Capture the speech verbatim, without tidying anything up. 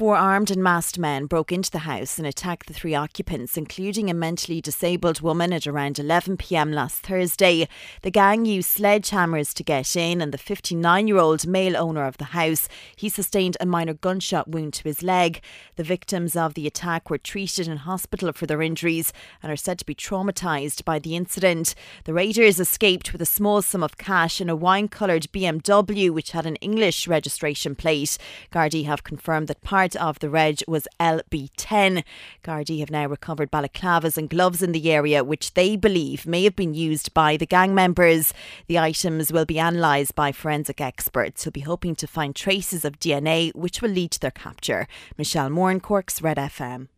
Four armed and masked men broke into the house and attacked the three occupants, including a mentally disabled woman, at around eleven p.m. last Thursday. The gang used sledgehammers to get in, and the fifty-nine-year-old male owner of the house, he sustained a minor gunshot wound to his leg. The victims of the attack were treated in hospital for their injuries and are said to be traumatised by the incident. The raiders escaped with a small sum of cash and a wine-coloured B M W which had an English registration plate. Gardaí have confirmed that part of the reg was L B ten. Gardaí have now recovered balaclavas and gloves in the area, which they believe may have been used by the gang members. The items will be analysed by forensic experts who'll be hoping to find traces of D N A which will lead to their capture. Michelle Moore in Cork's Red F M.